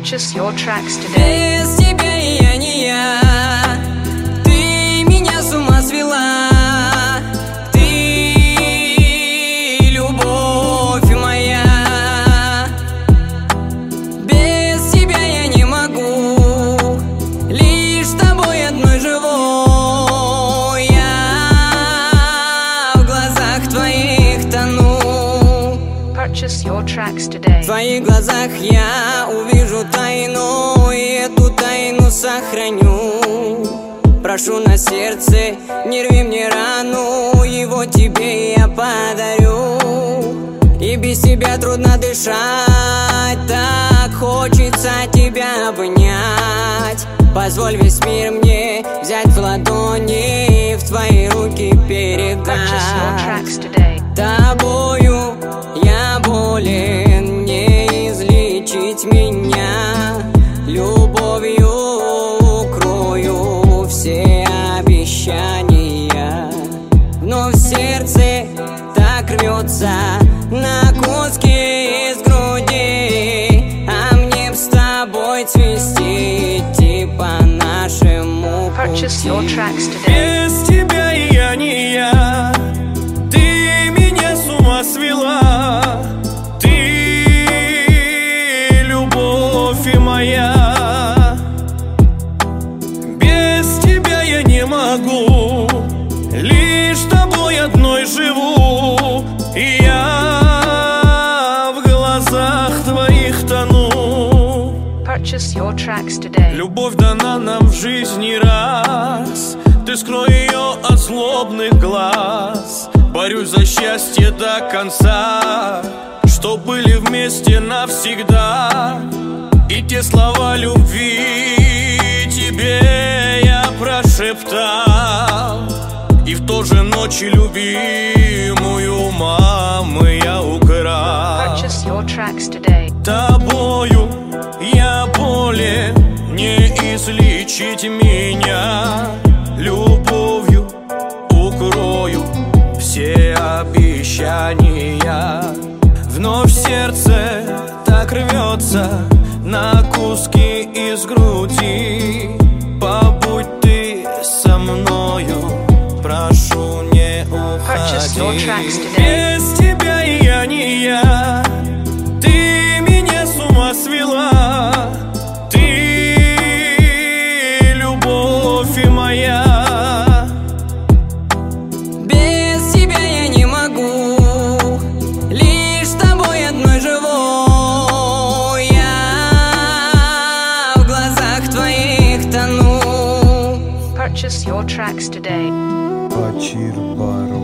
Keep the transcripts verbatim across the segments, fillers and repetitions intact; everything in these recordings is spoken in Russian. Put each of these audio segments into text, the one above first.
Purchase your tracks today. Без тебя я не я, ты меня с ума свела, ты любовь моя. Без тебя я не могу, лишь с тобой одной живу. Я в глазах твоих тону. Purchase your tracks today. В твоих глазах я увижу тайну, и эту тайну сохраню. Прошу на сердце, не рви мне рану, его тебе я подарю. И без тебя трудно дышать, так хочется тебя обнять. Позволь весь мир мне взять в ладони, в твои руки передать. Purchase your tracks today. Тобою я болен, не излечить меня. Любовью укрою все обещания. Но в сердце так рвется на куски из груди. А мне б с тобой цвести, идти по нашему Purchase your пути. tracks today. Без тебя я не я, ты меня с ума свела, ты любовь моя. Без тебя я не могу, лишь с тобой одной живу. И я в глазах твоих тону. Purchase your tracks today. Любовь дана нам в жизни раз, ты скрой ее от злобных глаз. Борюсь за счастье до конца, чтоб были вместе навсегда. И те слова любви тебе я прошептал, и в ту же ночь любимую мамы я украл. Purchase your tracks today. Тобою я болен, не излечить меня. Любовью укрою все обещания. Вновь сердце так рвется на куски из груди. Побудь ты со мною, прошу, не Purchase your уходи. tracks today. Без тебя я не я, ты меня с ума свела, ты любовь моя. Без тебя я не могу, лишь с тобой одной живу. Я в глазах твоих тону. Purchase your tracks today. Бачир Бару.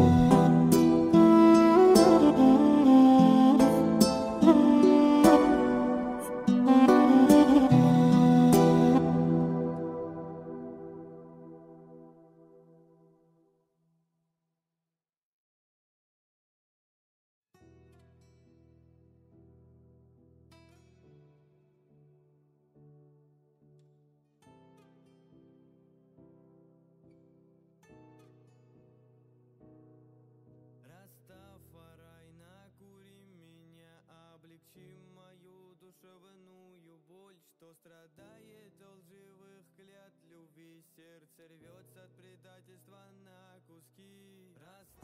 Растафарай, накури меня, облегчи мою душевную боль, что страдает от лживых клятв любви. Сердце рвется от предательства на куски. Растафарай.